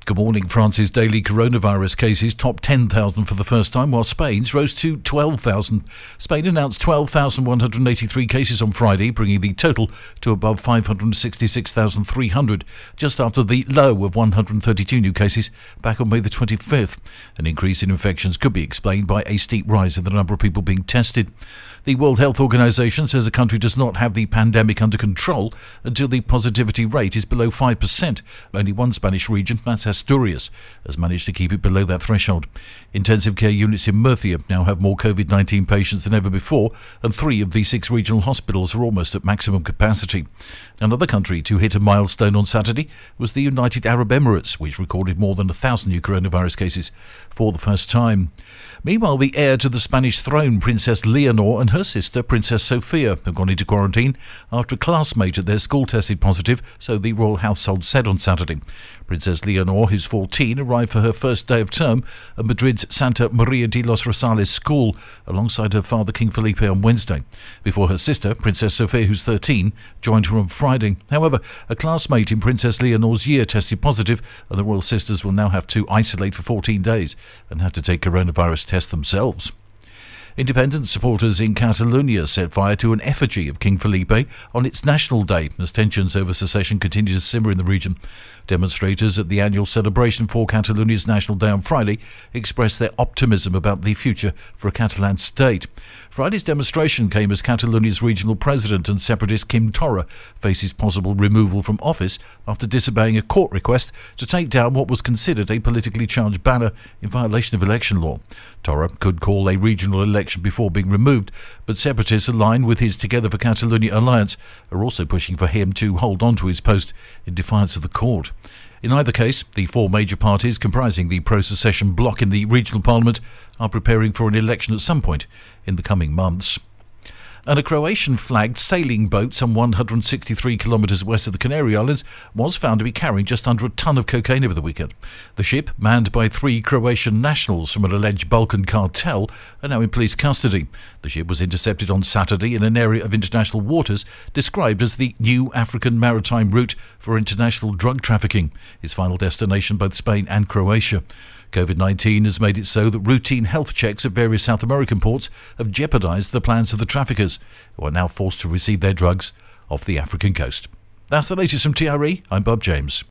Good morning. France's daily coronavirus cases topped 10,000 for the first time, while Spain's rose to 12,000. Spain announced 12,183 cases on Friday, bringing the total to above 566,300, just after the low of 132 new cases back on May the 25th. An increase in infections could be explained by a steep rise in the number of people being tested. The World Health Organization says the country does not have the pandemic under control until the positivity rate is below 5%. Only one Spanish region, that's Asturias, has managed to keep it below that threshold. Intensive care units in Murcia now have more COVID-19 patients than ever before, and 3 of the 6 regional hospitals are almost at maximum capacity. Another country to hit a milestone on Saturday was the United Arab Emirates, which recorded more than 1,000 new coronavirus cases for the first time. Meanwhile, the heir to the Spanish throne, Princess Leonor, and her sister, Princess Sofia, have gone into quarantine after a classmate at their school tested positive, so the royal household said on Saturday. Princess Leonor, who's 14, arrived for her first day of term at Madrid's Santa Maria de los Rosales school alongside her father, King Felipe, on Wednesday, before her sister, Princess Sofia, who's 13, joined her on Friday. However, a classmate in Princess Leonor's year tested positive, and the royal sisters will now have to isolate for 14 days and have to take coronavirus tests themselves. Independent supporters in Catalonia set fire to an effigy of King Felipe on its National Day as tensions over secession continue to simmer in the region. Demonstrators at the annual celebration for Catalonia's National Day on Friday expressed their optimism about the future for a Catalan state. Friday's demonstration came as Catalonia's regional president and separatist Quim Torra faces possible removal from office after disobeying a court request to take down what was considered a politically charged banner in violation of election law. Torra could call a regional election before being removed, but separatists aligned with his Together for Catalonia alliance are also pushing for him to hold on to his post in defiance of the court. In either case, the 4 major parties comprising the pro-secession bloc in the regional parliament are preparing for an election at some point in the coming months. And a Croatian-flagged sailing boat some 163 kilometres west of the Canary Islands was found to be carrying just under a ton of cocaine over the weekend. The ship, manned by 3 Croatian nationals from an alleged Balkan cartel, are now in police custody. The ship was intercepted on Saturday in an area of international waters described as the new African maritime route for international drug trafficking, its final destination both Spain and Croatia. COVID-19 has made it so that routine health checks at various South American ports have jeopardised the plans of the traffickers, who are now forced to receive their drugs off the African coast. That's the latest from TRE. I'm Bob James.